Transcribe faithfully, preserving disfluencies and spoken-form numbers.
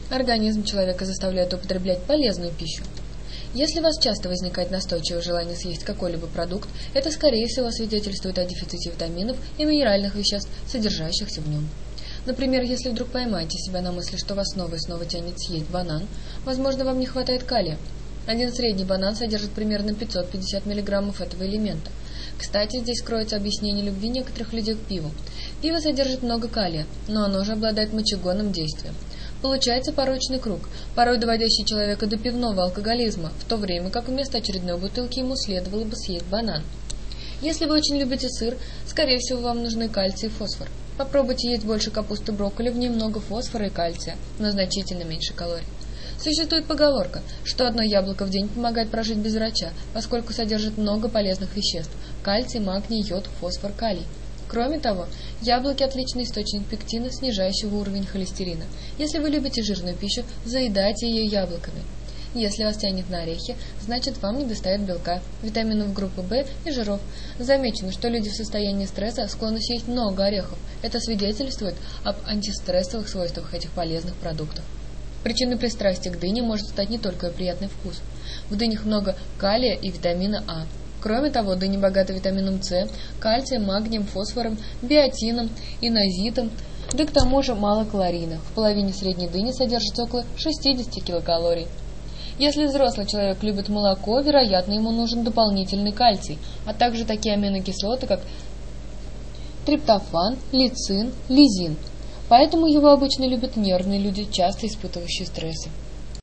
Организм человека заставляет употреблять полезную пищу. Если у вас часто возникает настойчивое желание съесть какой-либо продукт, это, скорее всего, свидетельствует о дефиците витаминов и минеральных веществ, содержащихся в нем. Например, если вдруг поймаете себя на мысли, что вас снова и снова тянет съесть банан, возможно, вам не хватает калия. Один средний банан содержит примерно пятьсот пятьдесят миллиграммов этого элемента. Кстати, здесь кроется объяснение любви некоторых людей к пиву. Пиво содержит много калия, но оно же обладает мочегонным действием. Получается порочный круг, порой доводящий человека до пивного алкоголизма, в то время как вместо очередной бутылки ему следовало бы съесть банан. Если вы очень любите сыр, скорее всего, вам нужны кальций и фосфор. Попробуйте есть больше капусты и брокколи, в ней много фосфора и кальция, но значительно меньше калорий. Существует поговорка, что одно яблоко в день помогает прожить без врача, поскольку содержит много полезных веществ – кальций, магний, йод, фосфор, калий. Кроме того, яблоки – отличный источник пектина, снижающего уровень холестерина. Если вы любите жирную пищу, заедайте ее яблоками. Если вас тянет на орехи, значит вам недостает белка, витаминов группы В и жиров. Замечено, что люди в состоянии стресса склонны съесть много орехов. Это свидетельствует об антистрессовых свойствах этих полезных продуктов. Причиной пристрастия к дыне может стать не только приятный вкус. В дынях много калия и витамина А. Кроме того, дыни богаты витамином С, кальцием, магнием, фосфором, биотином, инозитом, да к тому же мало калорийно. В половине средней дыни содержится около шестьдесят килокалорий. Если взрослый человек любит молоко, вероятно, ему нужен дополнительный кальций, а также такие аминокислоты, как триптофан, лецин, лизин. Поэтому его обычно любят нервные люди, часто испытывающие стрессы.